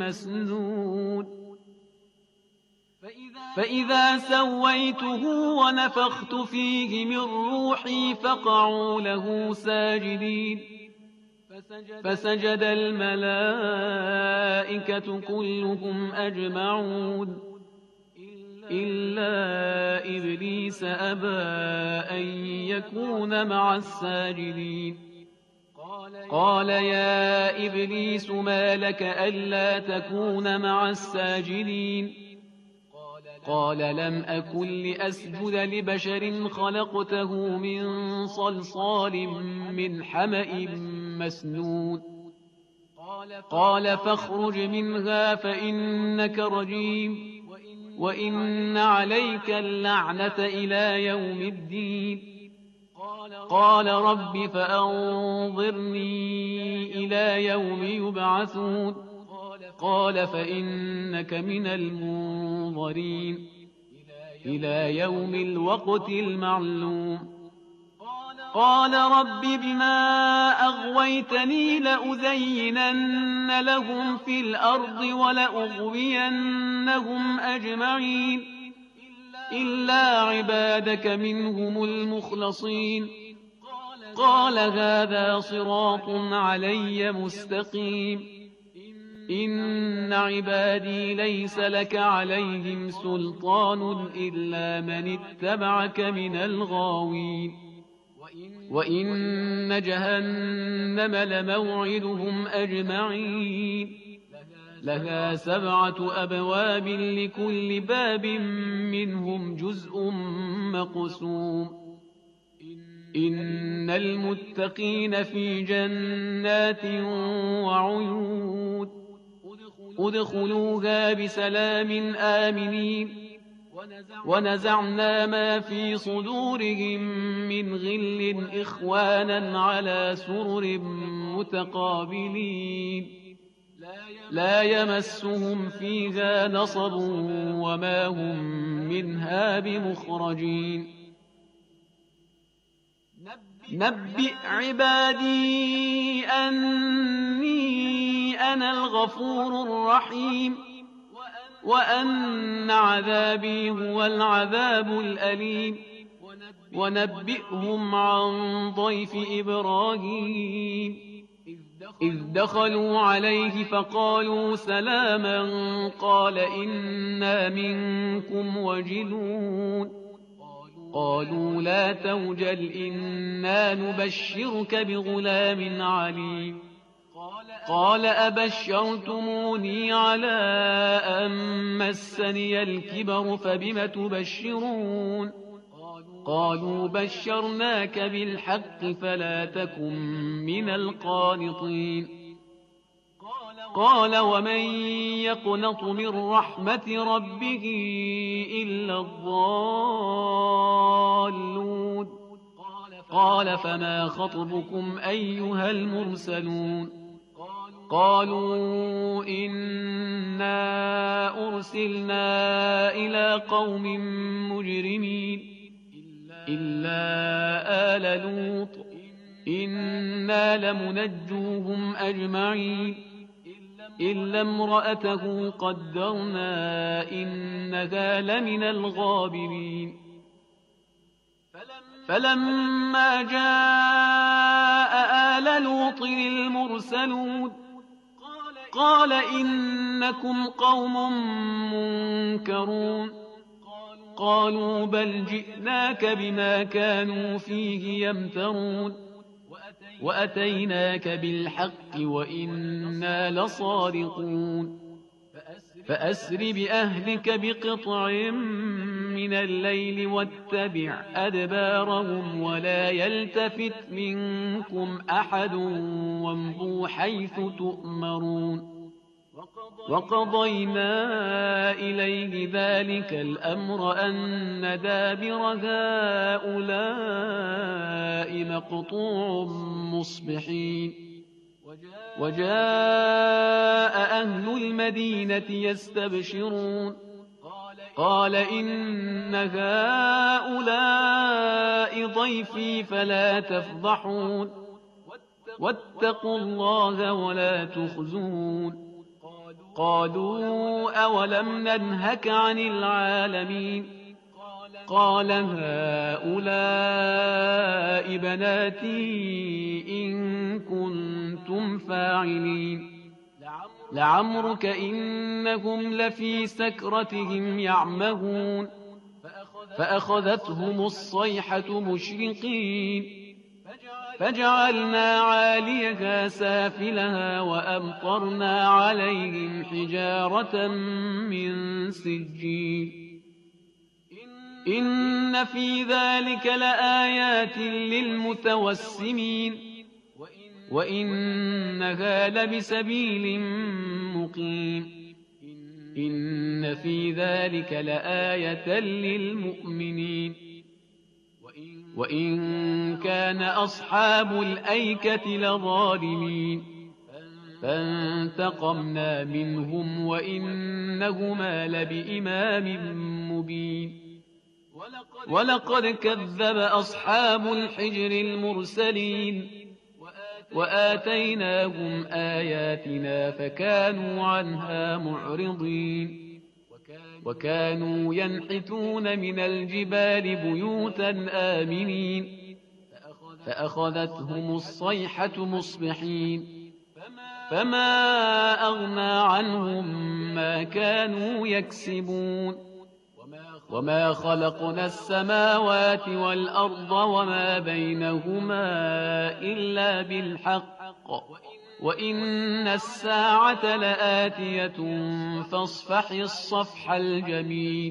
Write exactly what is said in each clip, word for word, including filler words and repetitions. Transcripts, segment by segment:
مسنود فإذا سويته ونفخت فيه من روحي فقعوا له ساجدين فسجد الملائكة كلهم أجمعون إلا إبليس أبى أن يكون مع الساجدين قال يا إبليس ما لك ألا تكون مع الساجدين قال لم أكن لأسجد لبشر خلقته من صلصال من حمأ مسنون قال فاخرج منها فإنك رجيم وإن عليك اللعنة إلى يوم الدين قال رب فأنظرني إلى يوم يبعثون قال فإنك من المنظرين إلى يوم الوقت المعلوم قال رب بما أغويتني لأزينن لهم في الأرض ولأغوينهم أجمعين إلا عبادك منهم المخلصين قال هذا صراط علي مستقيم إن عبادي ليس لك عليهم سلطان إلا من اتبعك من الغاوين وإن جهنم لموعدهم أجمعين لها سبعة أبواب لكل باب منهم جزء مقسوم إن المتقين في جنات وعيون ادخلوها بسلام آمنين ونزعنا ما في صدورهم من غل إخوانا على سرر متقابلين لا يمسهم فيها نصب وما هم منها بمخرجين نبئ عبادي أني أنا الغفور الرحيم وأن عذابي هو العذاب الأليم ونبئهم عن ضيف إبراهيم إذ دخلوا عليه فقالوا سلاما قال إنا منكم وجلون قالوا لا توجل إنا نبشرك بغلام عليم قال أبشرتموني على أن مسني الكبر فبم تبشرون قالوا بشرناك بالحق فلا تكن من القانطين قال ومن يقنط من رحمة ربه إلا الضالون قال فما خطبكم أيها المرسلون قالوا إنا أرسلنا إلى قوم مجرمين إلا آل لوط إنا لمنجوهم أجمعين إلا امرأته قدرنا إنها لمن الغابرين فلما جاء آل لوط المرسلون قال إنكم قوم منكرون قالوا بل جئناك بما كانوا فيه يمترون وأتيناك بالحق وإنا لصادقون فأسر بأهلك بقطع من الليل واتبع أدبارهم ولا يلتفت منكم أحد وامضوا حيث تؤمرون وقضينا إليه ذلك الأمر أن دابر هؤلاء مقطوع مصبحين وجاء أهل المدينة يستبشرون قال إن هؤلاء ضيفي فلا تفضحون واتقوا الله ولا تخزون قالوا أولم ننهك عن العالمين قال هؤلاء بناتي إن كنتم فاعلين لعمرك إنهم لفي سكرتهم يعمهون فأخذتهم الصيحة مشرقين فجعلنا عاليها سافلها وأمطرنا عليهم حجارة من سجيل إن في ذلك لآيات للمتوسمين وإنها لبسبيل مقيم إن في ذلك لآية للمؤمنين وإن كان أصحاب الأيكة لظالمين فانتقمنا منهم وإنهما لبإمام مبين ولقد كذب أصحاب الحجر المرسلين وآتيناهم آياتنا فكانوا عنها معرضين وكانوا ينحتون من الجبال بيوتا آمنين فأخذتهم الصيحة مصبحين فما أغنى عنهم ما كانوا يكسبون وما خلقنا السماوات والأرض وما بينهما إلا بالحق وإن الساعة لآتية فاصفح الصفح الجميل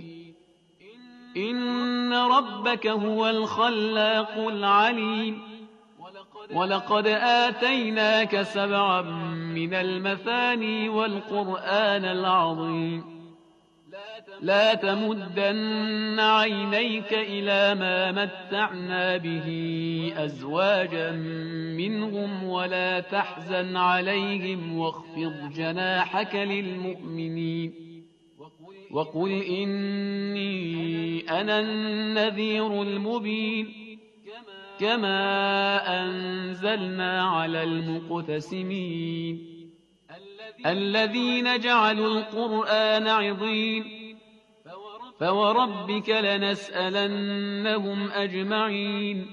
إن ربك هو الخلاق العليم ولقد آتيناك سبعا من المثاني والقرآن العظيم لا تمدن عينيك إلى ما متعنا به أزواجا منهم ولا تحزن عليهم واخفض جناحك للمؤمنين وقل إني أنا النذير المبين كما أنزلنا على المقتسمين الذين جعلوا القرآن عضين فوربك لنسألنهم أجمعين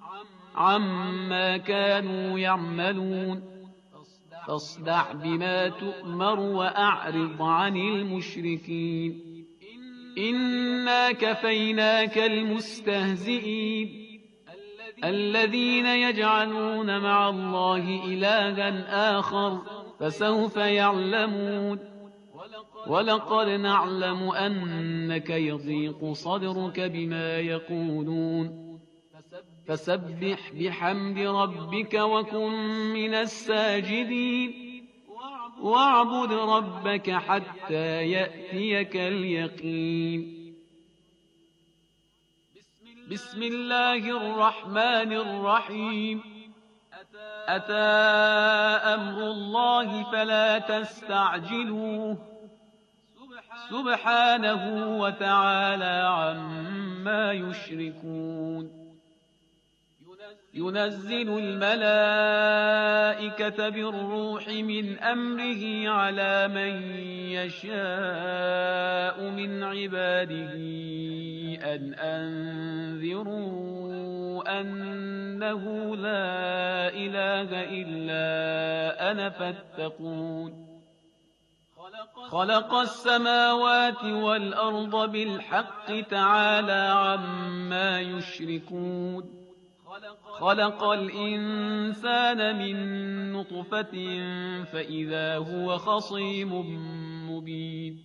عما كانوا يعملون فاصدع بما تؤمر وأعرض عن المشركين إنا كفيناك المستهزئين الذين يجعلون مع الله إلها آخر فسوف يعلمون ولقد نعلم أنك يضيق صدرك بما يقولون فسبح بحمد ربك وكن من الساجدين واعبد ربك حتى يأتيك اليقين بسم الله الرحمن الرحيم أتى أمر الله فلا تستعجلوه سبحانه وتعالى عما يشركون ينزل الملائكة بالروح من أمره على من يشاء من عباده أن أنذروا أنه لا إله إلا أنا فاتقون خلق السماوات والأرض بالحق تعالى عما يشركون خلق الإنسان من نطفة فإذا هو خصيم مبين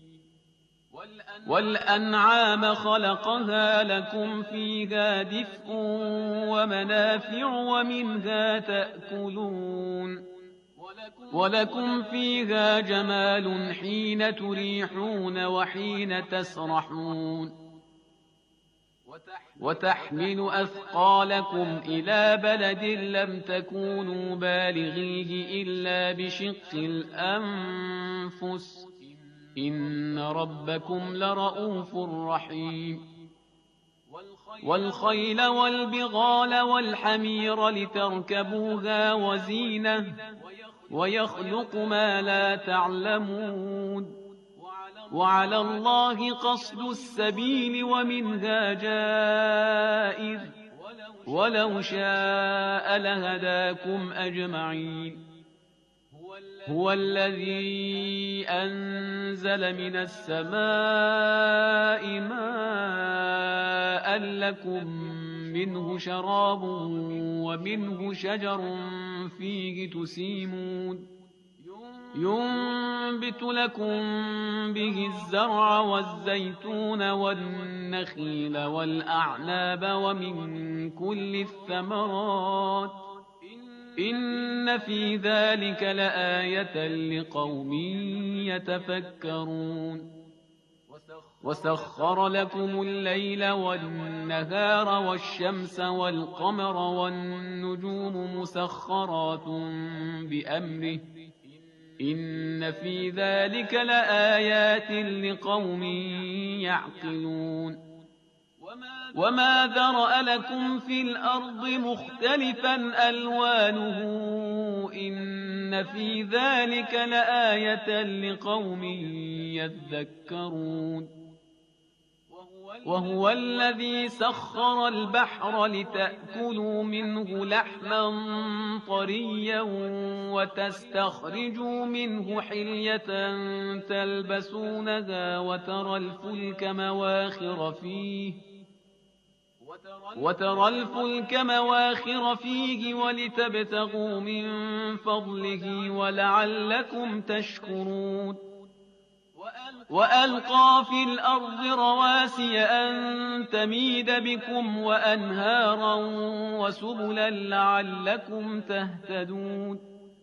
والأنعام خلقها لكم فيها دفء ومنافع ومنها تأكلون ولكم فيها جمال حين تريحون وحين تسرحون وتحمل أثقالكم إلى بلد لم تكونوا بالغيه إلا بشق الأنفس إن ربكم لرؤوف رحيم والخيل والبغال والحمير لتركبوها وزينة ويخلق ما لا تعلمون وعلى الله قصد السبيل ومنها جائر ولو شاء لهداكم أجمعين هو الذي أنزل من السماء ماء لكم منه شراب ومنه شجر فيه تسيمون ينبت لكم به الزرع والزيتون والنخيل والأعناب ومن كل الثمرات إن في ذلك لآية لقوم يتفكرون وسخر لكم الليل والنهار والشمس والقمر والنجوم مسخرات بأمره إن في ذلك لآيات لقوم يعقلون وما ذرأ لكم في الأرض مختلفا ألوانه إن في ذلك لآية لقوم يذكرون وهو الذي سخر البحر لتأكلوا منه لحما طريا وتستخرجوا منه حلية تلبسونها وترى الفلك مواخر فيه وترى الفلك مواخر فيه ولتبتغوا من فضله ولعلكم تشكرون وألقى في الأرض رواسي أن تميد بكم وأنهارا وسبلا لعلكم تهتدون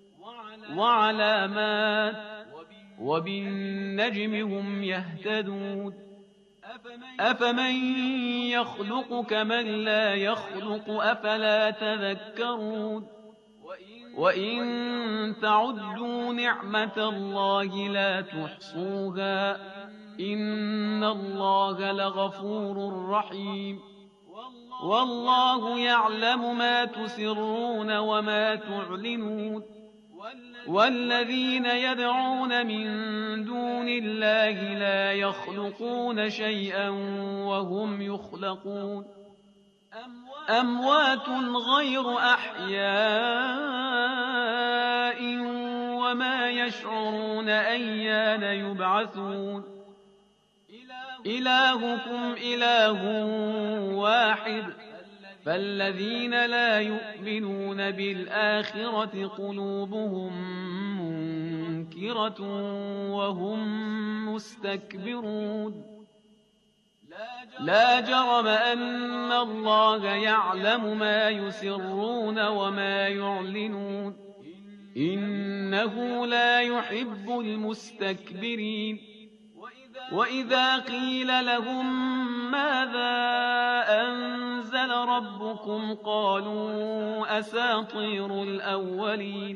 وعلامات وبالنجم هم يهتدون أفمن يخلق كمن لا يخلق أفلا تذكرون وإن تعدوا نعمة الله لا تحصوها إن الله لغفور رحيم والله يعلم ما تسرون وما تعلنون والذين يدعون من دون الله لا يخلقون شيئا وهم يخلقون أموات غير أحياء وما يشعرون أيان يبعثون إلهكم إله واحد فالذين لا يؤمنون بالآخرة قلوبهم منكرة وهم مستكبرون لا جرم أن الله يعلم ما يسرون وما يعلنون إنه لا يحب المستكبرين وإذا قيل لهم ماذا أنزل ربكم قالوا أساطير الأولين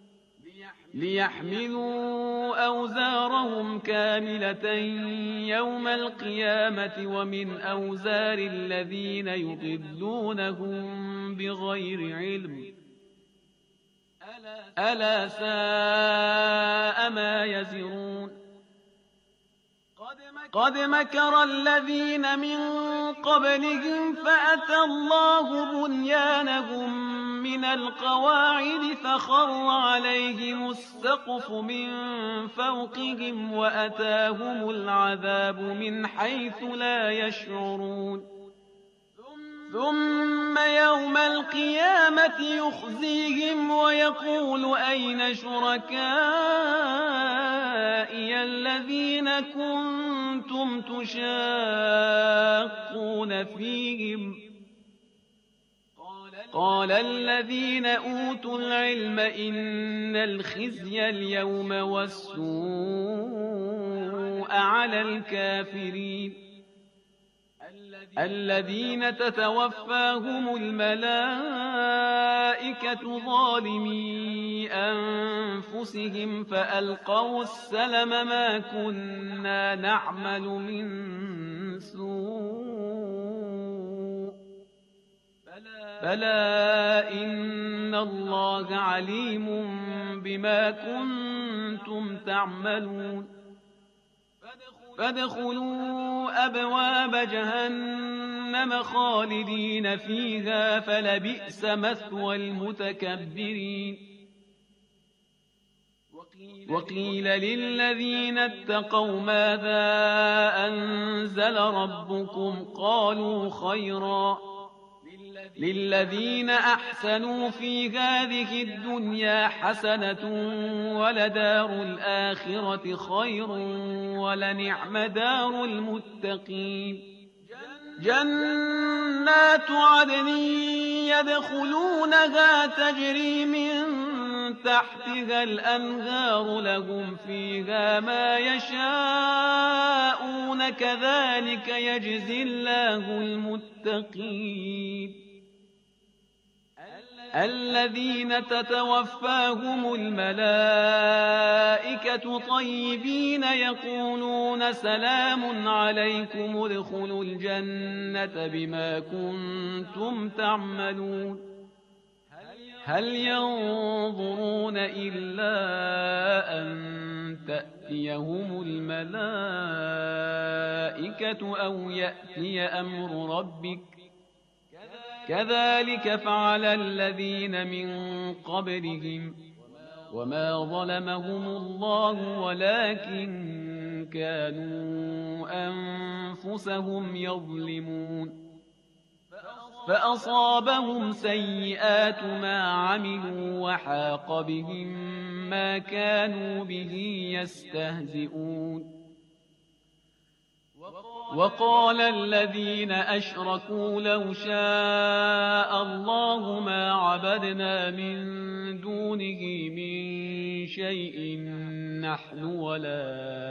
ليحملوا أوزارهم كاملة يوم القيامة ومن أوزار الذين يضلونهم بغير علم ألا ساء ما يزرون قد مكر الذين من قبلهم فأتى الله بنيانهم من القواعد فخر عليهم السقف من فوقهم وأتاهم العذاب من حيث لا يشعرون ثم يوم القيامة يخزيهم ويقول أين شركائي الذين كنتم تشاقون فيهم قال الذين أوتوا العلم إن الخزي اليوم والسوء على الكافرين الذين تتوفاهم الملائكة ظالمي أنفسهم فألقوا السلم ما كنا نعمل من سوء بلى بلى إن الله عليم بما كنتم تعملون فادخلوا أبواب جهنم خالدين فيها فلبئس مثوى المتكبرين وقيل للذين اتقوا ماذا أنزل ربكم قالوا خيرا للذين أحسنوا في هذه الدنيا حسنة ولدار الآخرة خير ولنعم دار المتقين جنات عدن يدخلونها تجري من تحتها الأنهار لهم فيها ما يشاءون كذلك يجزي الله المتقين الذين تتوفاهم الملائكة طيبين يقولون سلام عليكم ادخلوا الجنة بما كنتم تعملون هل ينظرون إلا أن تأتيهم الملائكة أو يأتي أمر ربك كذلك فعل الذين من قبلهم وما ظلمهم الله ولكن كانوا أنفسهم يظلمون فأصابهم سيئات ما عملوا وحاق بهم ما كانوا به يستهزئون وقال الذين أشركوا لو شاء الله ما عبدنا من دونه من شيء نحن ولا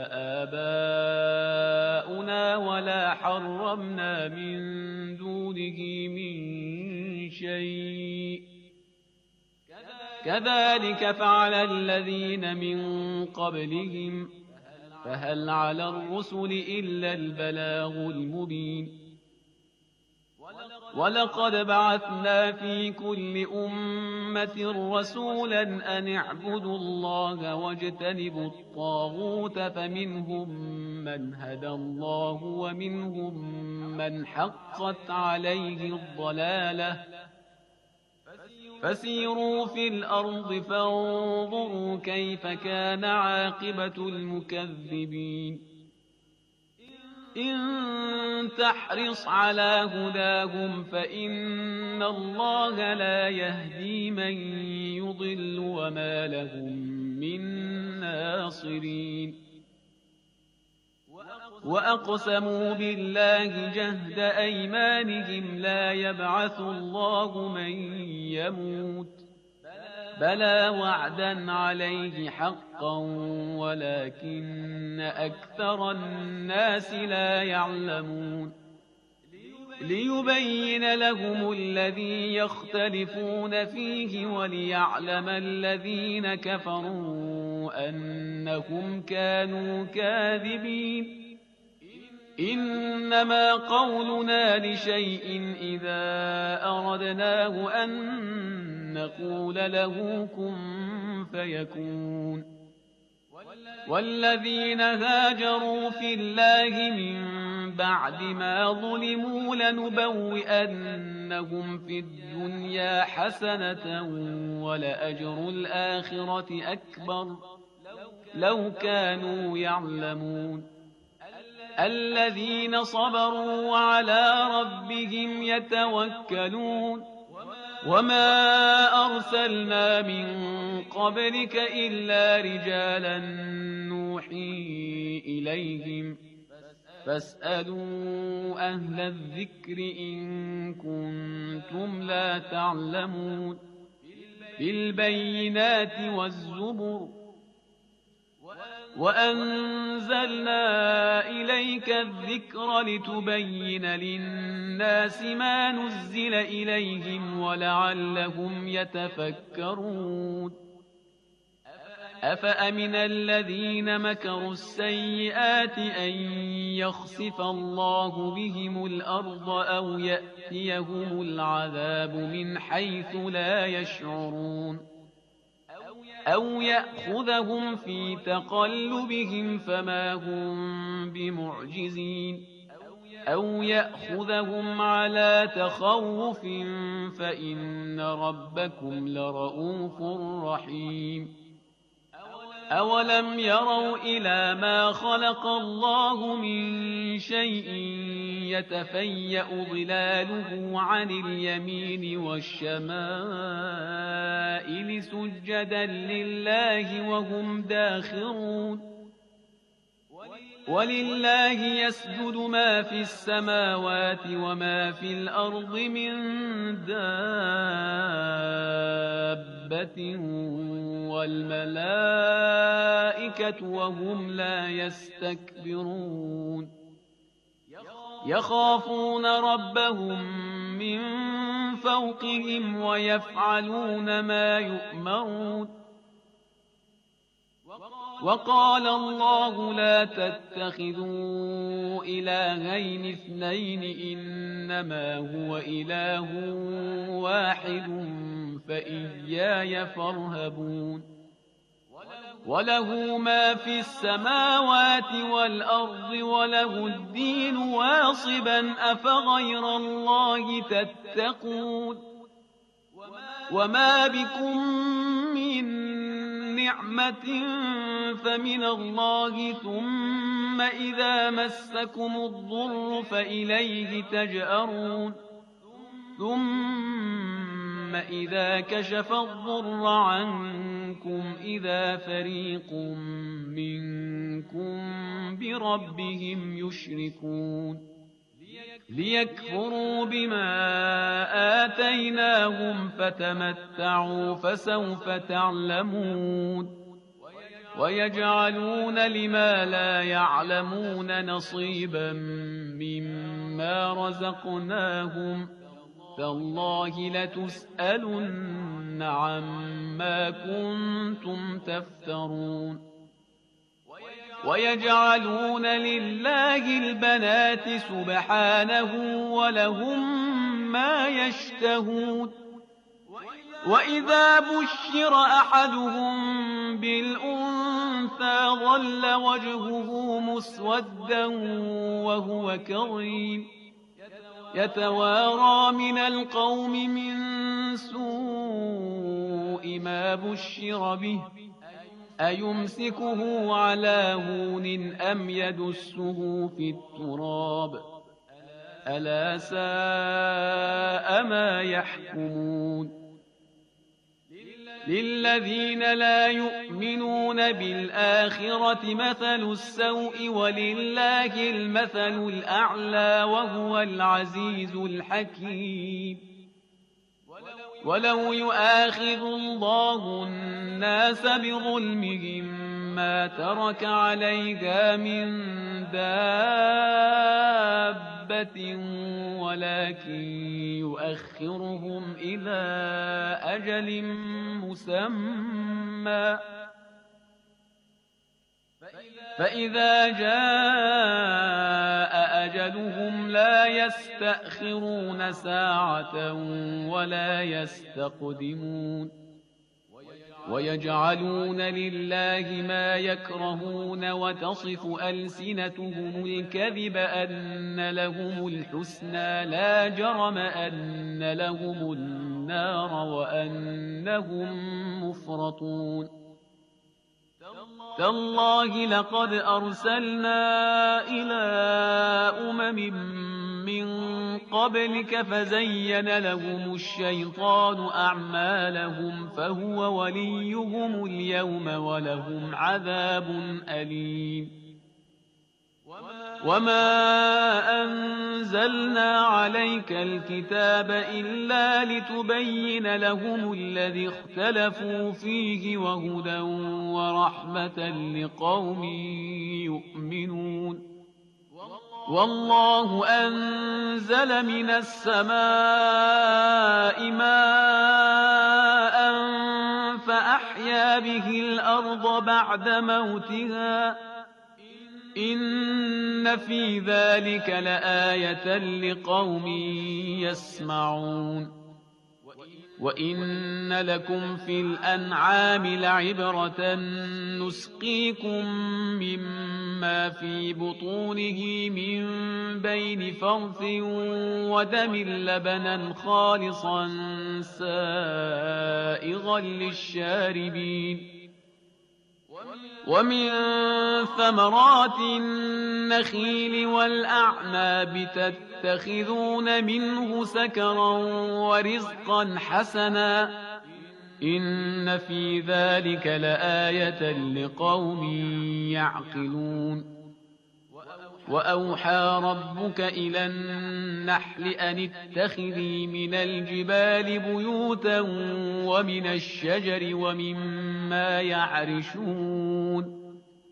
آباؤنا ولا حرمنا من دونه من شيء كذلك فعل الذين من قبلهم فهل على الرسل إلا البلاغ المبين ولقد بعثنا في كل أمة رسولا أن اعبدوا الله واجتنبوا الطاغوت فمنهم من هدى الله ومنهم من حقت عليه الضلالة فسيروا في الأرض فانظروا كيف كان عاقبة المكذبين إن تحرص على هداهم فإن الله لا يهدي من يضل وما لهم من ناصرين وأقسموا بالله جهد أيمانهم لا يبعث الله من يموت بلى وعدا عليه حقا ولكن أكثر الناس لا يعلمون ليبين لهم الذي يختلفون فيه وليعلم الذين كفروا أنهم كانوا كاذبين إنما قولنا لشيء إذا أردناه أن نقول له كن فيكون والذين هاجروا في الله من بعد ما ظلموا لنبوئنهم في الدنيا حسنة ولأجر الآخرة أكبر لو كانوا يعلمون الذين صبروا وعلى ربهم يتوكلون وما أرسلنا من قبلك إلا رجالا نوحي إليهم فاسألوا أهل الذكر إن كنتم لا تعلمون بالبينات والزبر وأنزلنا إليك الذكر لتبين للناس ما نزل إليهم ولعلهم يتفكرون أفأمن الذين مكروا السيئات أن يخسف الله بهم الأرض أو يأتيهم العذاب من حيث لا يشعرون أو يأخذهم في تقلبهم فما هم بمعجزين أو يأخذهم على تخوف فإن ربكم لرؤوف رحيم أولم يروا إلى ما خلق الله من شيء يتفيأ ظلاله عن اليمين والشمائل سجدا لله وهم داخرون ولله يسجد ما في السماوات وما في الأرض من دابة والملائكة وهم لا يستكبرون يخافون ربهم من فوقهم ويفعلون ما يؤمرون وقال الله لا تتخذوا إلهين اثنين إنما هو إله واحد فإياي فارهبون وله ما في السماوات والأرض وله الدين واصبا أفغير الله تتقون وما بكم من نعمة فمن الله ثم إذا مسكم الضر فإليه تجأرون ثم إذا كشف الضر عنكم إذا فريق منكم بربهم يشركون ليكفروا بما آتيناهم فتمتعوا فسوف تعلمون ويجعلون لما لا يعلمون نصيبا مما رزقناهم تالله لتسألن عما كنتم تفترون ويجعلون لله البنات سبحانه ولهم ما يشتهون وإذا بشر أحدهم بالأنثى ظل وجهه مسودا وهو كظيم يتوارى من القوم من سوء ما بشر به أيمسكه على هون أم يدسه في التراب ألا ساء ما يحكمون للذين لا يؤمنون بالآخرة مثل السوء ولله المثل الأعلى وهو العزيز الحكيم ولو يؤاخذ الله الناس بظلمهم ما ترك عليها من دابة ولكن يؤخرهم إلى أجل مسمى فإذا جاء أجلهم لا يستأخرون ساعة ولا يستقدمون ويجعلون لله ما يكرهون وتصف ألسنتهم الكذب أن لهم الحسنى لا جرم أن لهم النار وأنهم مفرطون تالله لقد أرسلنا إلى أمم من قبلك فزين لهم الشيطان أعمالهم فهو وليهم اليوم ولهم عذاب أليم وما أنزلنا عليك الكتاب إلا لتبين لهم الذي اختلفوا فيه وهدى ورحمة لقوم يؤمنون والله أنزل من السماء ماء فأحيا أحيا به الأرض بعد موتها إن في ذلك لآية لقوم يسمعون وإن لكم في الأنعام لعبرة نسقيكم مما في بطونه من بين فرث ودم لبنا خالصا سائغا للشاربين ومن ثمرات النخيل والأعناب تتخذون منه سكرا ورزقا حسنا إن في ذلك لآية لقوم يعقلون وأوحى ربك إلى النحل أن اتخذي من الجبال بيوتا ومن الشجر ومما يعرشون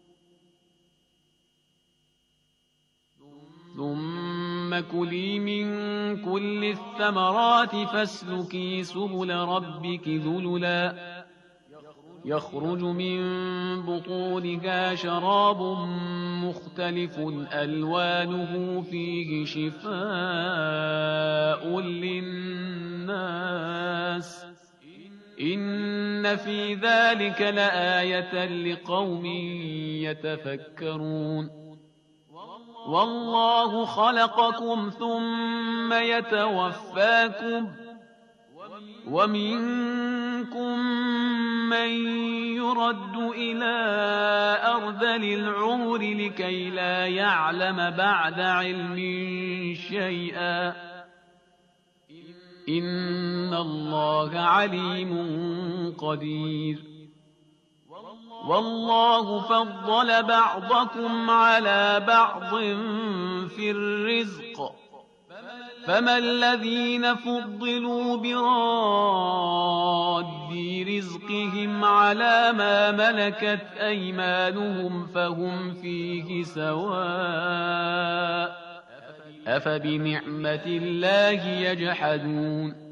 ثم كلي من كل الثمرات فاسلكي سبل ربك ذللا يخرج من بطونها شراب مختلف ألوانه فيه شفاء للناس إن في ذلك لآية لقوم يتفكرون والله خلقكم ثم يتوفاكم ومنكم من يرد إلى أرذل العمر لكي لا يعلم بعد علم شيئا إن الله عليم قدير والله فضل بعضكم على بعض في الرزق فما الذين فضلوا براد رزقهم على ما ملكت أيمانهم فهم فيه سواء أفبنعمة الله يجحدون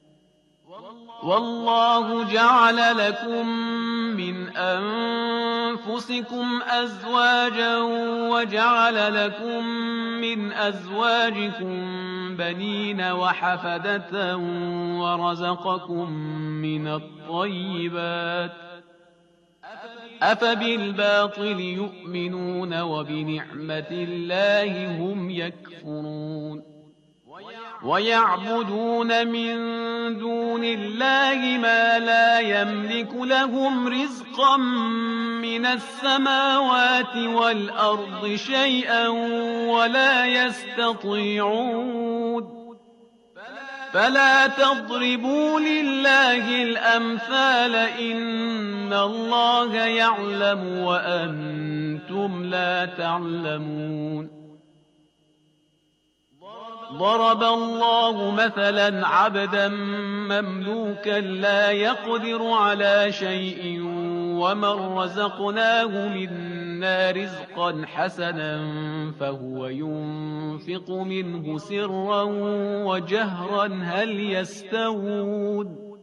والله جعل لكم من أنفسكم أزواجا وجعل لكم من أزواجكم بنين وحفدة ورزقكم من الطيبات أفبالباطل يؤمنون وبنعمة الله هم يكفرون ويعبدون من دون الله ما لا يملك لهم رزقا من السماوات والأرض شيئا ولا يستطيعون فلا تضربوا لله الأمثال إن الله يعلم وأنتم لا تعلمون ضرب الله مثلا عبدا مملوكا لا يقدر على شيء ومن رزقناه منا رزقا حسنا فهو ينفق منه سرا وجهرا هل يستوون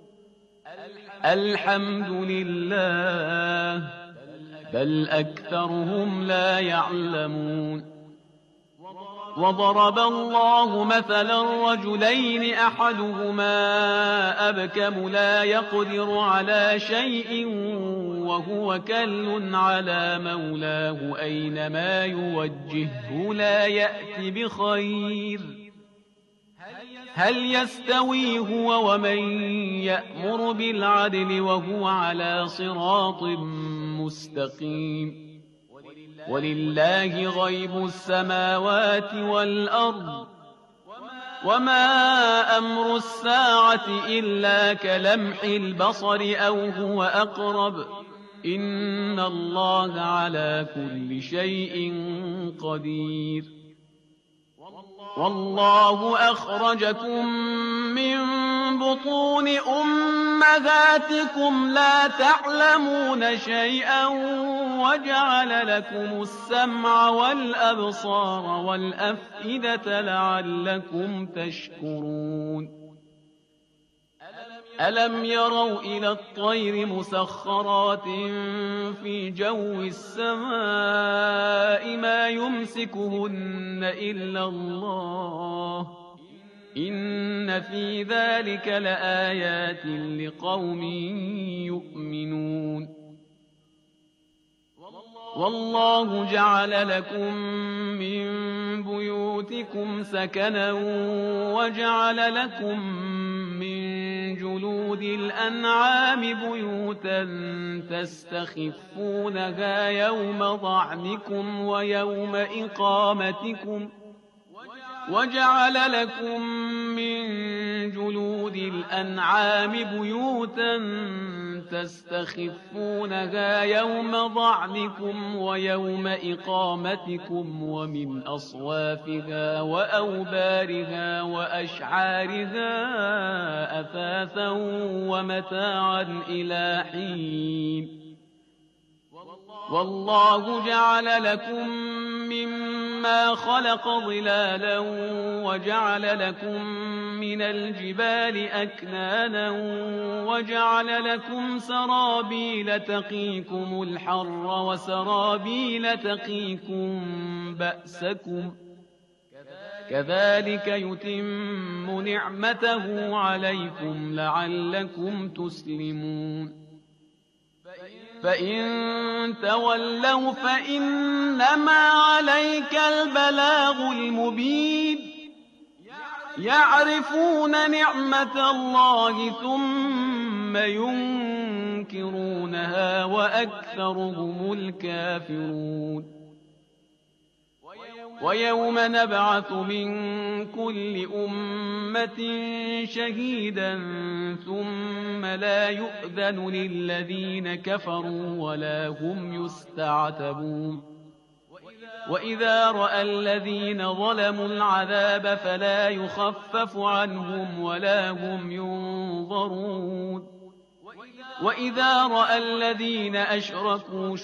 الحمد لله بل أكثرهم لا يعلمون وضرب الله مثلا رجلين أحدهما أبكم لا يقدر على شيء وهو كل على مولاه أينما يوجهه لا يأتي بخير هل يستوي هو ومن يأمر بالعدل وهو على صراط مستقيم ولله غيب السماوات والأرض وما أمر الساعة إلا كلمح البصر أو هو أقرب إن الله على كل شيء قدير والله أخرجكم من بطون أمهاتكم لا تعلمون شيئا وجعل لكم السمع والأبصار والأفئدة لعلكم تشكرون ألم يروا إلى الطير مسخرات في جو السماء ما يمسكهن إلا الله إن في ذلك لآيات لقوم يؤمنون والله جعل لكم من بيوتكم سكنا وجعل لكم من جلود الأنعام بيوتا تستخفونها يوم ضعنكم ويوم إقامتكم وجعل لكم من جلود الأنعام بيوتا تستخفونها يوم ضعنكم ويوم إقامتكم ومن أصوافها وأوبارها وأشعارها أثاثا ومتاعا إلى حين والله جعل لكم مما خلق ظلالا وجعل لكم من الجبال أكنانا وجعل لكم سرابيل تقيكم الحر وسرابيل تقيكم بأسكم كذلك يتم نعمته عليكم لعلكم تسلمون فإن تولوا فإنما عليك البلاغ المبين يعرفون نعمة الله ثم ينكرونها وأكثرهم الكافرون ويوم نبعث من كل أمة شهيدا ثم لا يؤذن للذين كفروا ولا هم يستعتبون وإذا رأى الذين ظلموا العذاب فلا يخفف عنهم ولا هم ينظرون وإذا رأى الذين أشركوا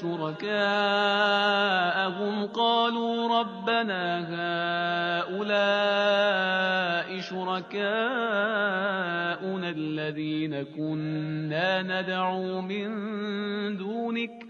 شركاءهم قالوا ربنا هؤلاء شركاؤنا الذين كنا ندعو من دونك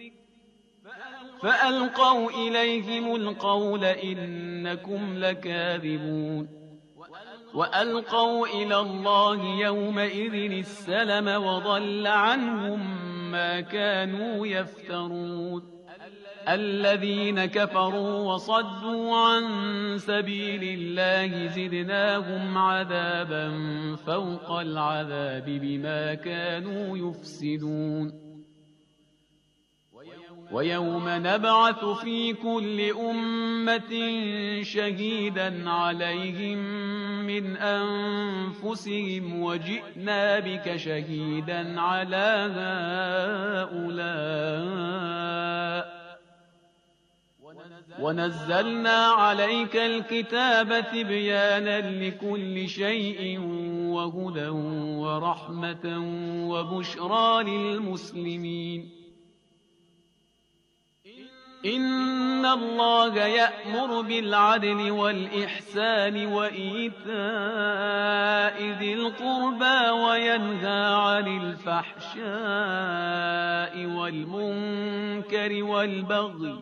فألقوا إليهم القول إنكم لكاذبون وألقوا إلى الله يومئذ السلم وضل عنهم ما كانوا يفترون الذين كفروا وصدوا عن سبيل الله زدناهم عذابا فوق العذاب بما كانوا يفسدون ويوم نبعث في كل أمة شهيدا عليهم من أنفسهم وجئنا بك شهيدا على هؤلاء ونزلنا عليك الكتاب تبيانا لكل شيء وهدى ورحمة وبشرى للمسلمين إن الله يأمر بالعدل والإحسان وإيتاء ذي القربى وينهى عن الفحشاء والمنكر والبغي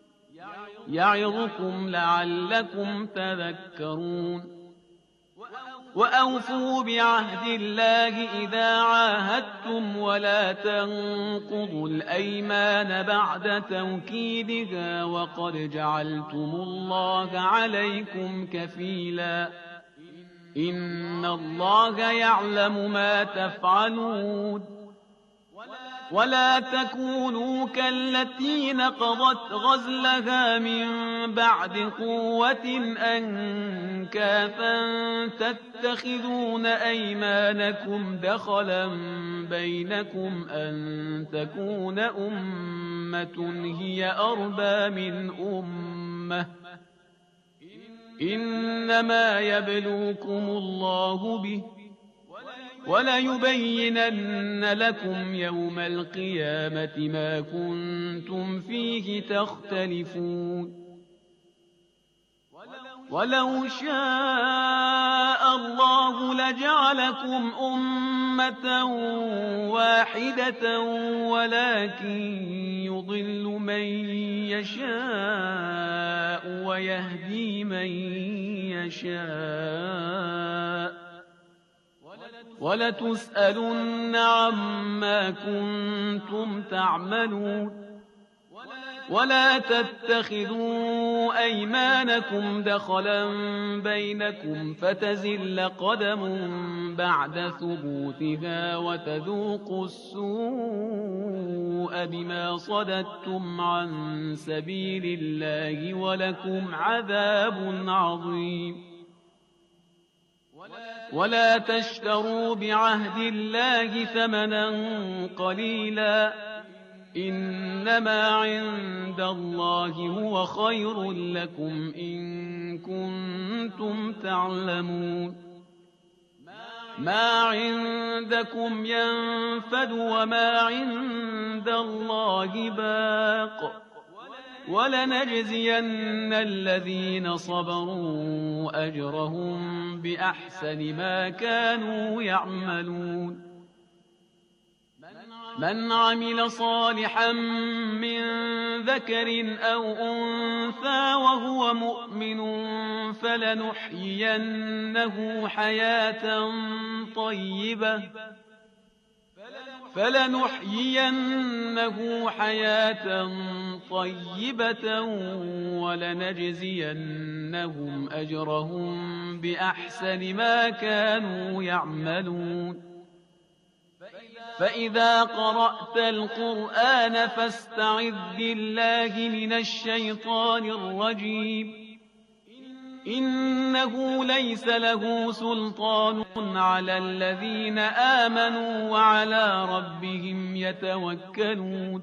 يعظكم لعلكم تذكرون وأوفوا بعهد الله إذا عاهدتم ولا تنقضوا الأيمان بعد توكيدها وقد جعلتم الله عليكم كفيلا إن الله يعلم ما تفعلون ولا تكونوا كالتي نقضت غزلها من بعد قوة أنكاثا تتخذون أيمانكم دخلا بينكم أن تكون أمة هي أربى من أمة إنما يبلوكم الله به وليبينن لكم يوم القيامة ما كنتم فيه تختلفون ولو شاء الله لجعلكم أمة واحدة ولكن يضل من يشاء ويهدي من يشاء ولتسألن عما كنتم تعملون ولا تتخذوا أيمانكم دخلا بينكم فتزل قدم بعد ثبوتها وتذوقوا السوء بما صددتم عن سبيل الله ولكم عذاب عظيم ولا تشتروا بعهد الله ثمنا قليلا إنما عند الله هو خير لكم إن كنتم تعلمون ما عندكم ينفد وما عند الله باق ولنجزين الذين صبروا أجرهم بأحسن ما كانوا يعملون من عمل صالحا من ذكر أو أنثى وهو مؤمن فلنحيينه حياة طيبة فلنحيينه حياة طيبة ولنجزينهم أجرهم بأحسن ما كانوا يعملون فإذا قرأت القرآن فاستعذ بالله من الشيطان الرجيم إنه ليس له سلطان على الذين آمنوا وعلى ربهم يتوكلون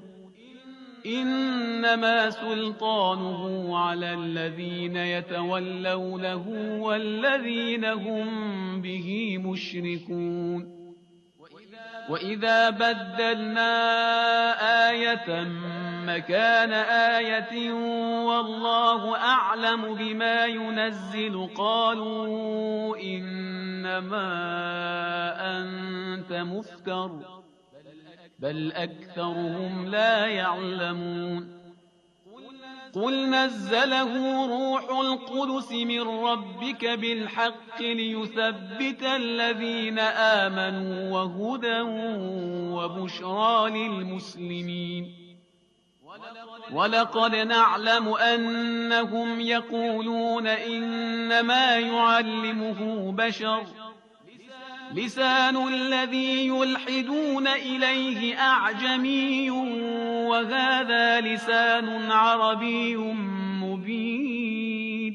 إنما سلطانه على الذين يتولونه والذين هم به مشركون وإذا بدلنا آية مكان آية والله أعلم بما ينزل قالوا إنما أنت مفتر بل أكثرهم لا يعلمون قل نزله روح القدس من ربك بالحق ليثبت الذين آمنوا وهدى وبشرى للمسلمين ولقد نعلم أنهم يقولون إنما يعلمه بشر لسان الذي يلحدون إليه أعجمي وهذا لسان عربي مبين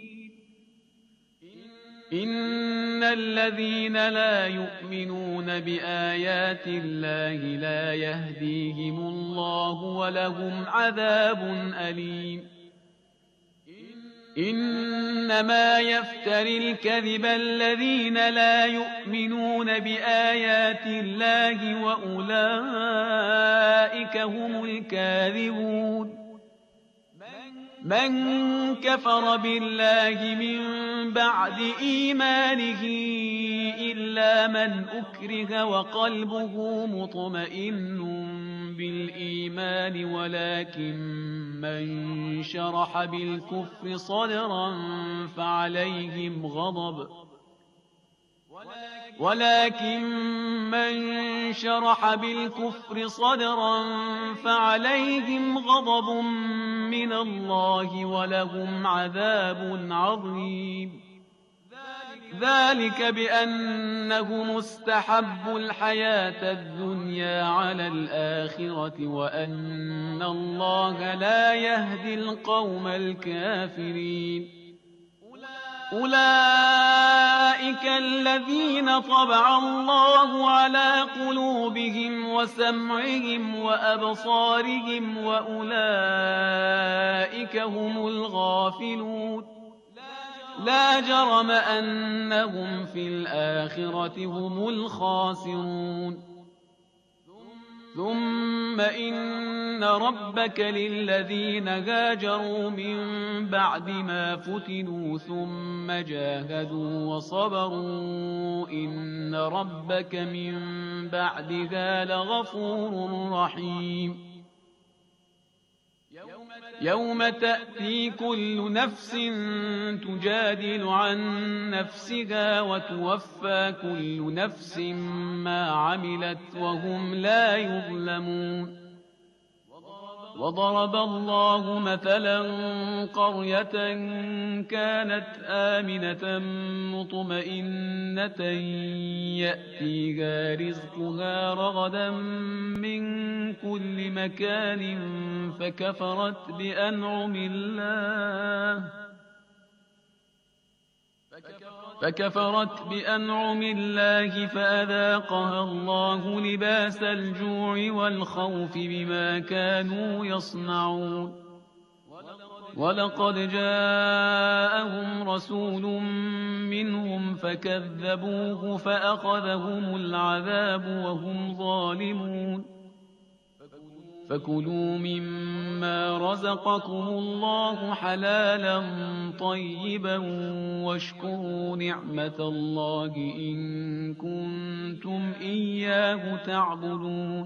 إن الذين لا يؤمنون بآيات الله لا يهديهم الله ولهم عذاب أليم إنما يفتري الكذب الذين لا يؤمنون بآيات الله وأولئك هم الكاذبون من كفر بالله من بعد إيمانه إلا من أكره وقلبه مطمئن بالإيمان ولكن من شرح بالكفر صدرا فعليهم غضب ولكن من شرح بالكفر صدرا فعليهم غضب من الله ولهم عذاب عظيم ذلك بأنهم استحبوا الحياة الدنيا على الآخرة وأن الله لا يهدي القوم الكافرين أولئك الذين طبع الله على قلوبهم وسمعهم وأبصارهم وأولئك هم الغافلون لا جرم أنهم في الآخرة هم الخاسرون ثم إن ربك للذين هاجروا من بعد ما فتنوا ثم جاهدوا وصبروا إن ربك من بعدها لغفور رحيم يوم تأتي كل نفس تجادل عن نفسها وتوفى كل نفس ما عملت وهم لا يظلمون وضرب الله مثلا قرية كانت آمنة مطمئنة يأتيها رزقها رغدا من كل مكان فكفرت بأنعم الله فكفرت بأنعم الله فأذاقها الله لباس الجوع والخوف بما كانوا يصنعون ولقد جاءهم رسول منهم فكذبوه فأخذهم العذاب وهم ظالمون فكلوا مما رزقكم الله حلالا طيبا واشكروا نعمة الله إن كنتم إياه تعبدون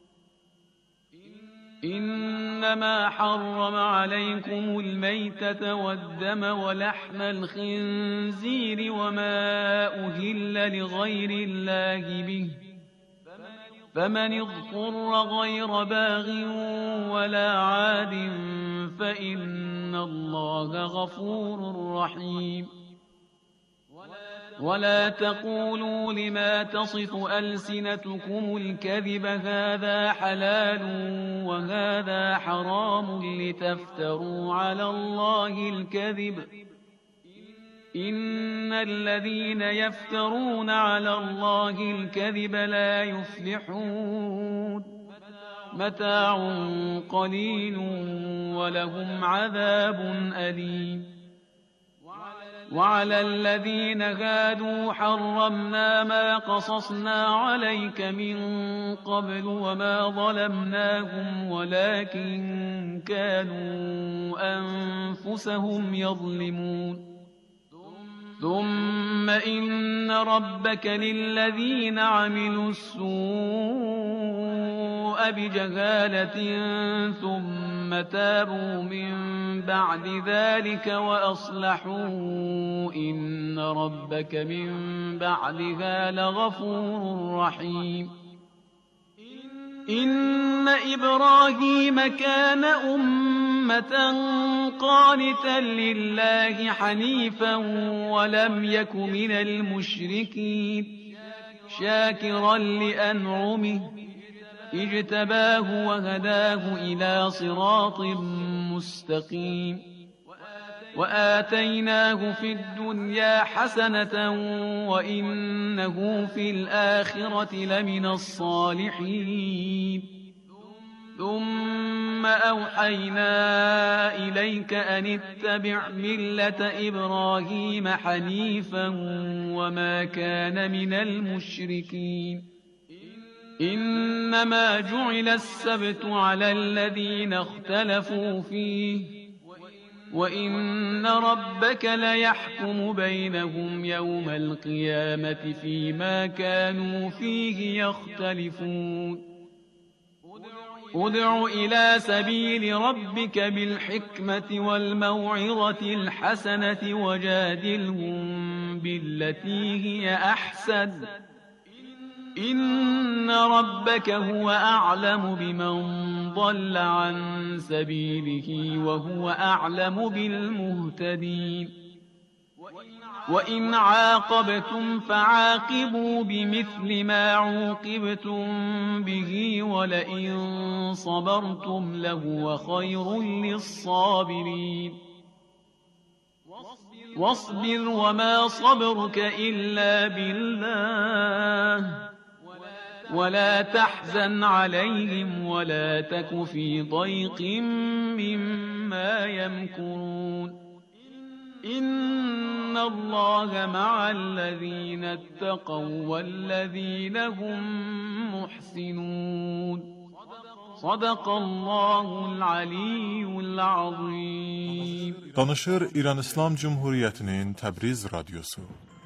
إنما حرم عليكم الميتة والدم ولحم الخنزير وما أهل لغير الله به فمن اضطر غير باغ ولا عاد فإن الله غفور رحيم ولا تقولوا لما تصف ألسنتكم الكذب هذا حلال وهذا حرام لتفتروا على الله الكذب إن الذين يفترون على الله الكذب لا يفلحون متاع قليل ولهم عذاب أليم وعلى الذين هادوا حرمنا ما قصصنا عليك من قبل وما ظلمناهم ولكن كانوا أنفسهم يظلمون ثم إن ربك للذين عملوا السوء بجهالة ثم تابوا من بعد ذلك وأصلحوا إن ربك من بعدها لغفور رحيم إن إبراهيم كان أمة قانتا لله حنيفا ولم يك من المشركين شاكرا لأنعمه اجتباه وهداه إلى صراط مستقيم وآتيناه في الدنيا حسنة وإنه في الآخرة لمن الصالحين ثم أوحينا إليك أن اتبع ملة إبراهيم حنيفا وما كان من المشركين إنما جعل السبت على الذين اختلفوا فيه وإن ربك ليحكم بينهم يوم القيامة فيما كانوا فيه يختلفون ادع إلى سبيل ربك بالحكمة والموعظة الحسنة وجادلهم بالتي هي أحسن إن ربك هو أعلم بمن ضل عن سبيله وهو أعلم بالمهتدين وإن عاقبتم فعاقبوا بمثل ما عوقبتم به ولئن صبرتم لهو خير للصابرين واصبر وما صبرك إلا بالله ولا تحزن عليهم ولا تك في ضيق مما يمكرون إن الله مع الذين اتقوا والذين هم محسنون. صدق الله العلی العظیم. Danışır İran İslam Cumhuriyeti'nin Təbriz Radyosu.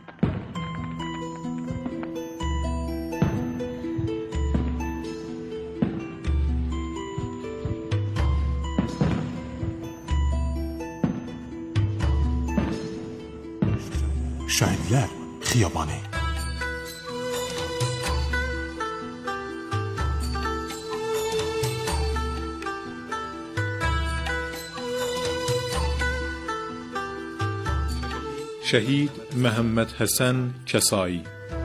Şəhidlər Xiyabanı. Şəhid Məhəmməd Həsən Kəsai.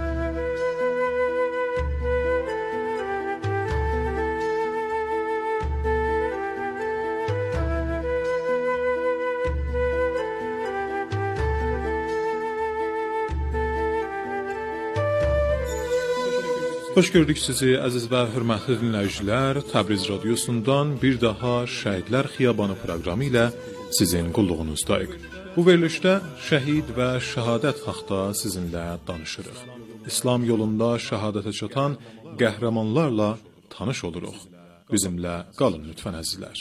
Xoş gördük sizi əziz və hörmətli dinləyicilər. Təbriz Radyosundan bir daha Şəhidlər Xiyabanı proqramı ilə sizin qulluğunuzdayıq. Bu verilişdə şəhid və şəhadət haqda sizinlə danışırıq. İslam yolunda şəhadətə çatan qəhrəmanlarla tanış oluruq. Bizimlə qalın lütfən əzizlər.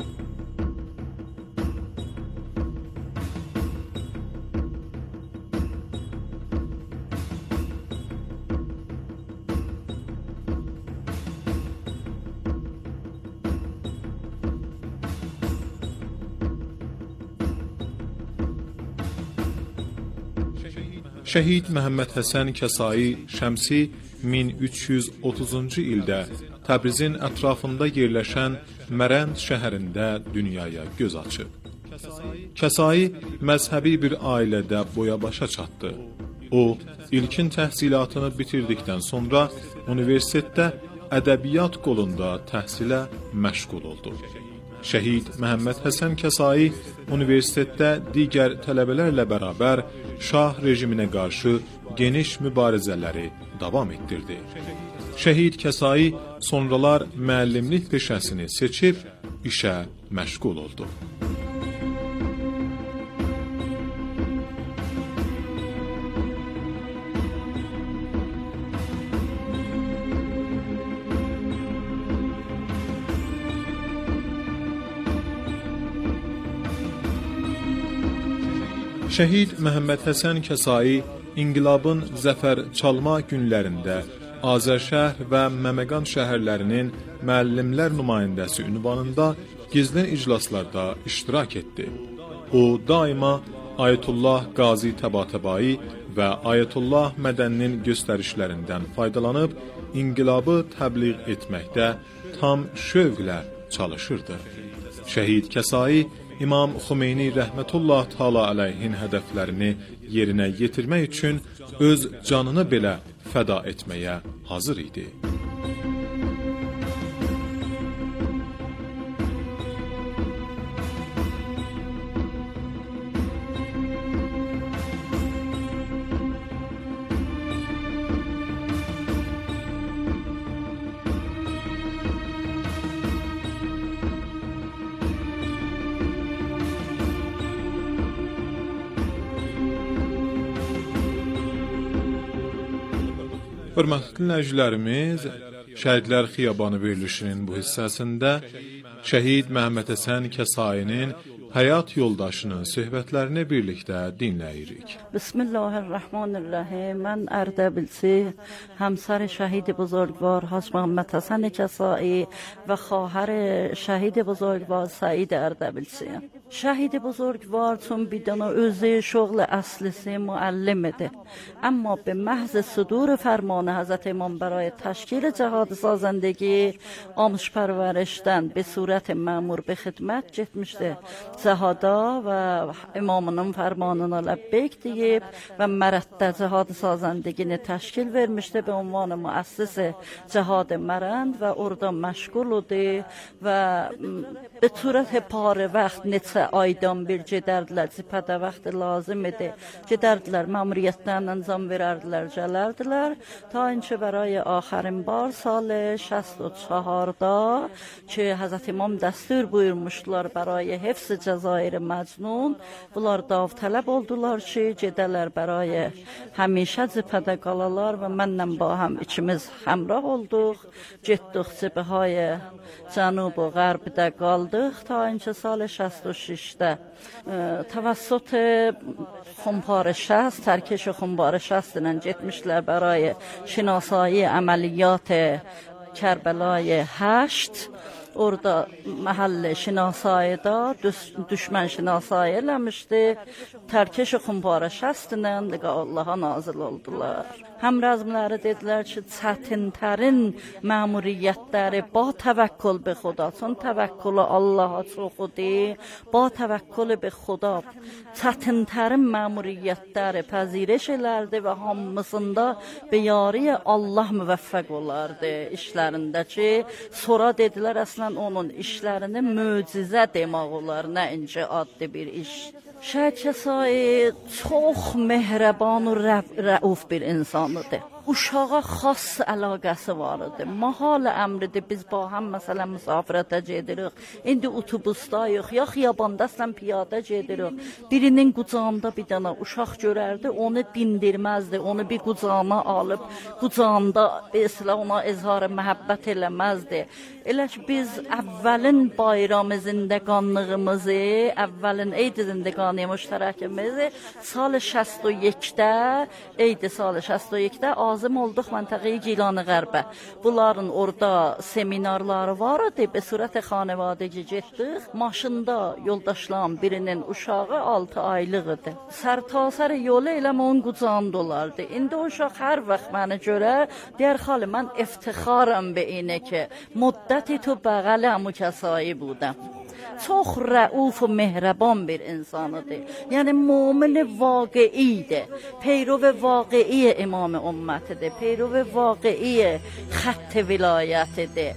Şəhid Məhəmməd Həsən Kəsai şəmsi min üç yüz otuzuncu ildə Təbrizin ətrafında yerləşən Mərənd şəhərində dünyaya göz açıb. Kəsai məzhəbi bir ailədə boya-başa çatdı. O, ilkin təhsilatını bitirdikdən sonra universitetdə ədəbiyyat qolunda təhsilə məşğul oldu. Şəhid Məhəmməd Həsən Kəsai universitetdə digər tələbələrlə bərabər şah rejiminə qarşı geniş mübarizələri davam etdirdi. Şəhid Kəsai sonralar müəllimlik peşəsini seçib işə məşğul oldu. Şəhid Məhəmməd Həsən Kəsai inqilabın zəfər çalma günlərində Azərşəhər və Məməqan şəhərlərinin müəllimlər nümayəndəsi ünvanında gizlin iclaslarda iştirak etdi. O daima Ayətullah Qazi Təbatəbai və Ayətullah Mədənnin göstərişlərindən faydalanıb inqilabı təbliğ etməkdə tam şövqlə çalışırdı. Şəhid Kəsai İmam Xümeyni rəhmətullah təala əleyhin hədəflərini yerinə yetirmək üçün öz canını belə fəda etməyə hazır idi. Hörmətli dinləyicilərimiz, Şəhidlər Xiyabanı verilişinin bu hissəsində Şəhid Məhəmməd Həsən Kəsainin həyat yoldaşının söhbətlərini birlikdə dinləyirik. Bismillahirrahmanirrahim. Mən Ərdəbilsi, همسر شهید بزرگوار حاج محمد حسن کسائی و خواهر شهید بزرگوار سعید اردبیلسی. شهید بزرگوار چون بدون اوزه شغل اصلیسی معلمه، اما به محض صدور فرمان حضرت امام برای تشکیل جهاد سازندگی آموزش پرورشتن به صورت مأمور به خدمت gitmişti. Cəhada və imamının fərmanına ləbbeyk deyib və mərəddə cəhad sazəndiyini təşkil vermişdi به عنوان مؤسس جهاد مرند و orada məşğul idi və به صورت پاره وقت neçə isə aydan bir gedərdilər, cipədə vaxtı lazım idi. Gedərdilər, məmuriyyətlərlə zam verərdilər, gələrdilər. Ta inki برای آخرین بار سال شصت و چهار که حضرت امام دستور buyurmuşlar برای حفظ جزایر مجنون bunlar davtələb oldular ki gedələr برای həmişə cipədə qalalar və mənlə ba həm ikimiz həmrah olduq, getdik cibhəy cənub و غربdə qaldıq ta inki سال شصت و شش توسط خمپاره شصت ترکش خمپاره شصت ilə getmişlər برای شناسایی عملیات کربلای هشت orada محل شناسایی da düşmən şinasایی eləmişdi. Tərkeş xumparə şəstinə دیگه Allaha nazil oldular. Həmrəzmləri dedilər ki, çətinlərin məmuriyyətləri ba təvəkkül be xuda. Çون təvəkkülü Allaha çoxudur. Ba təvəkkülü be xuda. Çətinlərin məmuriyyətləri pəzirəş elərdi və hamısında be yari Allah müvəffəq olardı işlərində ki, sonra dedilər əslən onun işlərini möcüzə demək olar, nəinki adlı bir iş. Şəhid Kəsai çox mehriban و rəuf bir insanıdır. Uşağa xas əlaqəsi var idi. Mahal əmridir, biz ba həm məsələn müsafirətə gedirik. İndi otobusdayıq, ya xiyabanda əslən piyada gedirik. Birinin qucağında bir dənə uşaq görərdi, onu dindirməzdi, onu bir qucağına alıb, qucağında əslə ona izhar məhəbbət eləməzdi. Elə ki biz əvvəlin bayram zindəqanlığımızı, əvvəlin eyd zindəqani müştərəkimizi sal şصت و یکdə, eyd sal şصت و یکdə azim olduq məntəqəyə Gilan-ı Qərbə. Bunların orada seminarları var idi. Be surət xanevadəci getdik. Maşında yoldaşlarım birinin uşağı altı aylıq idi. Sərtasər yolu elə onun qucağında olardı. İndi o uşaq hər vaxt məni görər, deyər xalı mən iftixaram be اینه که مدتی تو بغل عمو کسایی بودم. çox rəuf و mehriban bir insanıdır. Yəni mömin vaqiidir. Peyrov vaqii imam ümmətidir. Peyrov vaqii xətt vilayətidir.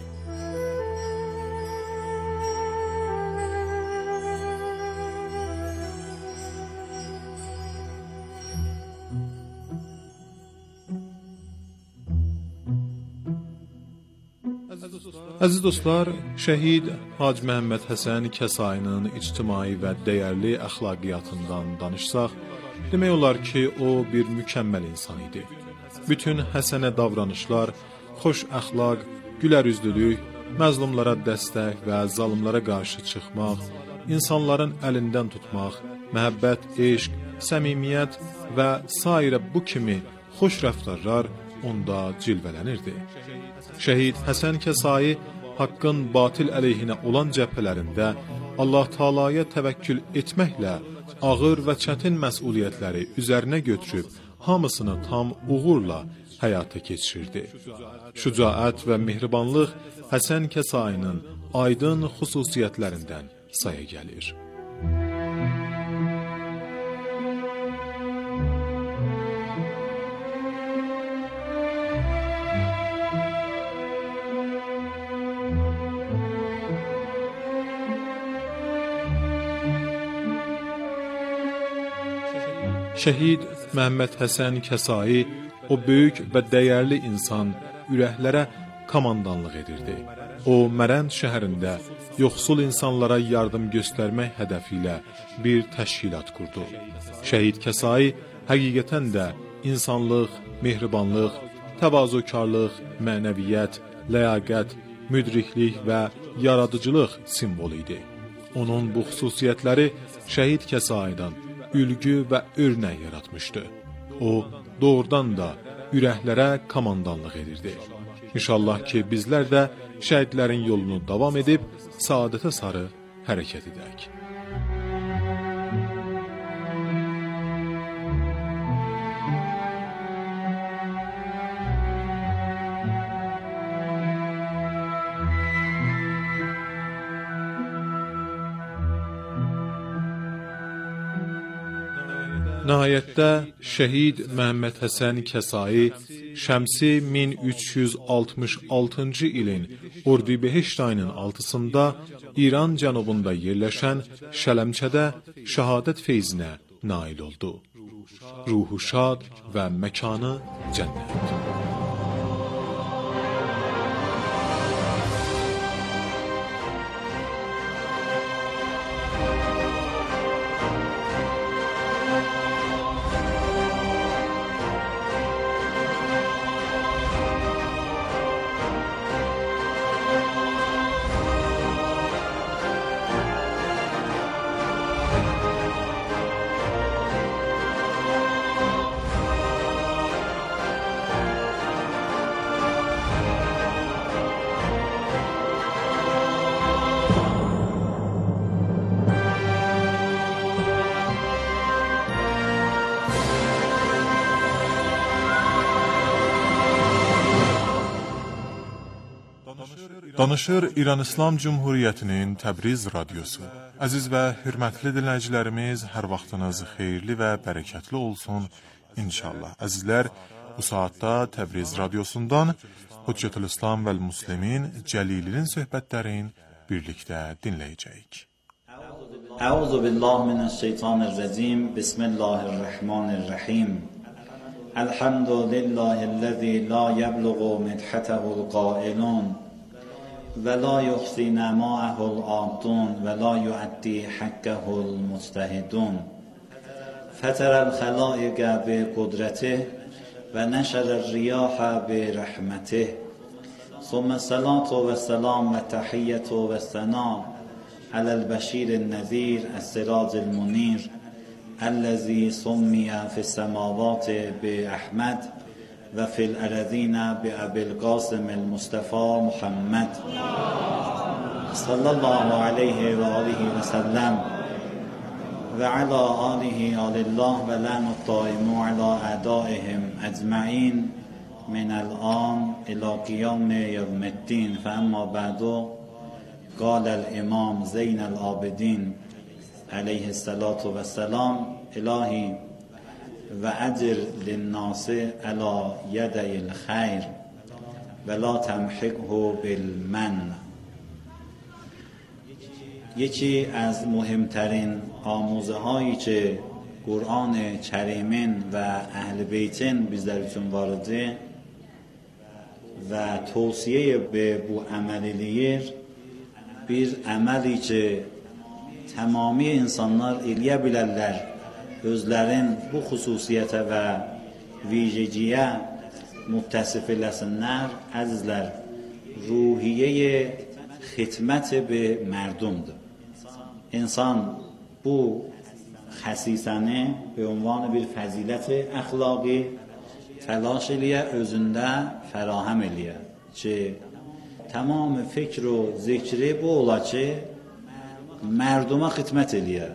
Əziz dostlar, şəhid Hacı Məhəmməd Həsən Kəsainin ictimai və dəyərli əxlaqiyyatından danışsaq, demək olar ki, o bir mükəmməl insan idi. Bütün həsənə davranışlar, xoş əxlaq, gülərüzlülük, məzlumlara dəstək və zalımlara qarşı çıxmaq, insanların əlindən tutmaq, məhəbbət, eşq, səmimiyyət və sairə bu kimi xoş rəftarlar onda cilvələnirdi. Şəhid Həsən Kəsai haqqın batil əleyhinə olan cəbhələrində Allah Taalaya təvəkkül etməklə ağır və çətin məsuliyyətləri üzərinə götürüb hamısını tam uğurla həyata keçirirdi. Şücaət və mehribanlıq Həsən Kəsainin aydın xüsusiyyətlərindən saya gəlir. Şəhid Məhəmməd Həsən Kəsai o böyük və dəyərli insan ürəklərə komandanlıq edirdi. O, Mərənd şəhərində yoxsul insanlara yardım göstərmək hədəfi ilə bir təşkilat qurdu. Şəhid Kəsai həqiqətən də insanlıq, mehribanlıq, təvazukarlıq, mənəviyyət, ləyaqət, müdriklik və yaradıcılıq simvolu idi. Onun bu xüsusiyyətləri Şəhid Kəsaidən ülgü və örnək yaratmışdı. O, doğrudan da ürəklərə komandanlıq edirdi. İnşallah ki, bizlər də şəhidlərin yolunu davam edib, saadətə sarı hərəkət edək. Nəhayətdə şəhid Məhəmməd Həsən Kəsai şəmsi min üç yüz altmış altıncı ilin Ordubeheşt ayının altısında İran cənubunda yerləşən Şələmçədə şəhadət feyzinə nail oldu. Ruhu şad və məkanı cənnət. Danışır İran İslam Cumhuriyyətinin Təbriz radiosu. Əziz və hörmətli dinləyicilərimiz, hər vaxtınız xeyirli və bərəkətli olsun inşallah. Əzizlər, bu saatda Təbriz radiosundan Hüccətül İslam vəl Müslimin Cəlilinin söhbətlərini birlikdə dinləyəcəyik. Əuzu billahi minəşşeytanirracim. Bismillahirrahmanirrahim. Elhamdülillahi'llezî la yebluğu medhatehu'l qailun ve la yuhsi nemâ'ehul âdûn ve la yu'addi hakkehul mustahidun. Feterel halâige bi kudretih ve neşerel riyaha bi rahmetih. Sümme salatu ve selam ve tahiyyetu ve senâ alel beşîrin nezîr es-sirâcil munîr ellezî summiye fi's-semâvâti bi Ahmed ve fil erzîne bi Ebil Qâsimil Mustafa Muhammed sallallahu aleyhi ve aleyhi ve sellem ve ala alihi alillah ve lanut daimu ala a'daihim ecmaîn minel an ila qiyâmi yevmiddin fe emma ba'du qâlel imam Zeynel Abidin aleyhissalatu vesselam ilahi ve ecir linnâsi ala yedeyil khayr ve la temhikhu bil men. یکی از مهمترین آموزه هایی که قرآن کریمین و اهل بیتین bizler için vardı ve tavsiye به bu əməl eləyir, bir əməli ki tamami insanlar eləyə bilərlər, özlərin bu xüsusiyyətə və vicəciyə müttəsif eləsinlər. Əzizlər, ruhiyyə xidmət be mərdumdur. İnsan bu xəsisəni be ünvan bir fəzilət əxlaqi təlaş eləyə, özündə fərahəm eləyə ki, tamam fikr و zikri bu ola ki, mərduma xidmət eləyə,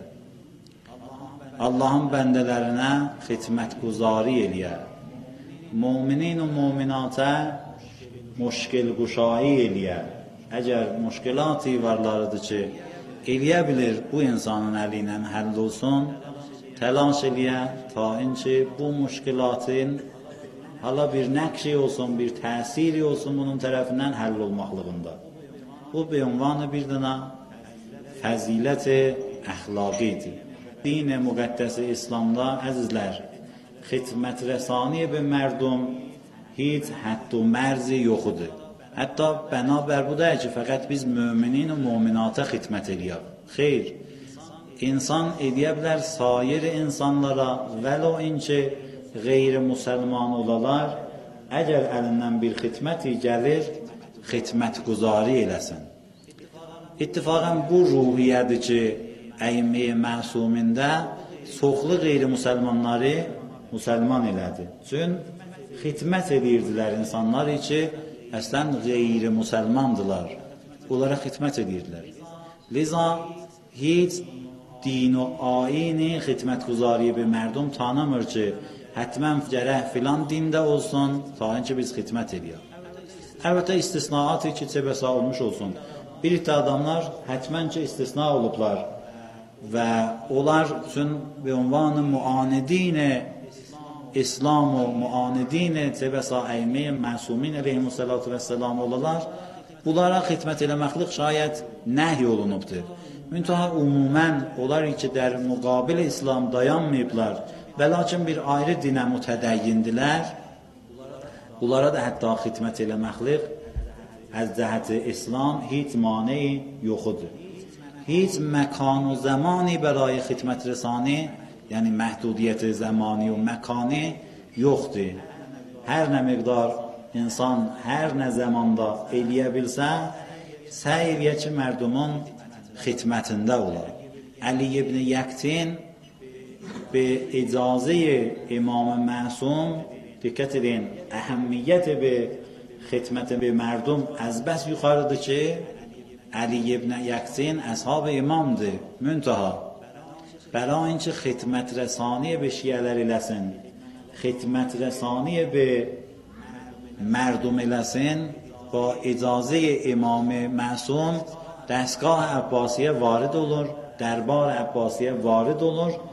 Allahın bəndələrinə xidmət guzari eləyə, müminin و müminata müşkil quşayi eləyə. Əgər müşkilatı varlarıdır ki, eləyə bilir bu insanın əli ilə həll olsun, təlaş eləyə ta inki bu müşkilatın hala bir nəqşi olsun, bir təsiri olsun bunun tərəfindən həll olmaqlığında. Bu be ünvanı bir dana fəzilət əxlaqidir. Din müqəddəsi İslamda əzizlər, xidmət rəsani be mərdum heç hədd و mərzi yoxudur. Hətta bənabər bu da ki, fəqət biz müminin و müminata xidmət eləyək. Xeyr, insan eləyə bilər sair insanlara vəlo inki qeyri-müsəlman olalar, əgər əlindən bir xidməti gəlir, xidmət guzari eləsin. İttifaqən bu ruhiyyədir ki, əymi-i məsumində çoxlu qeyri-müsəlmanları müsəlman elədi. Çün xidmət edirdilər insanlar ki, əslən qeyri-müsəlmandılar. Onlara xidmət edirdilər. Liza, heç din و ayini xidmət guzariyi bir mərdum tanımır ki, hətmən gərək filan dində olsun, ta ki biz xidmət edəyək. Əlbəttə istisnaatı ki, çəbəsə olmuş olsun. Bir iti adamlar hətmən ki istisna olublar və onlar üçün bir ünvanı muanidin İslam و muanidin çəbəsə əymi məsumin əleyhimussalatu vəssalam olalar. bunlara xidmət eləməklik şayət nəhy olunubdur. Müntəha umumən onlar ki, der müqabil İslam dayanmayıblar və lakin bir ayrı dinə mütədəyyindilər, bunlara da hətta xidmət eləməklik az cəhəti İslam heç maneyi yoxudur. Heç məkan و زمانی برای خدمت رسانی یعنی محدودیت زمانی و مکانی yoxdur. Hər nə miqdar insan hər nə zamanda eləyə bilsə, səy eləyə ki, mərdumun xidmətində olar. Ali ibn Yaktin به اجازه امام معصوم دقت edin اهمیت به خدمت به مردم از بس yuxarıdır ki علی ابن یکتین اصحاب امامdır منتها برای اینکه خدمت رسانی به شیعه‌lər eləsin خدمت رسانی به مردم eləsin با اجازه امام معصوم دستگاه عباسیه وارد olur دربار عباسیه وارد olur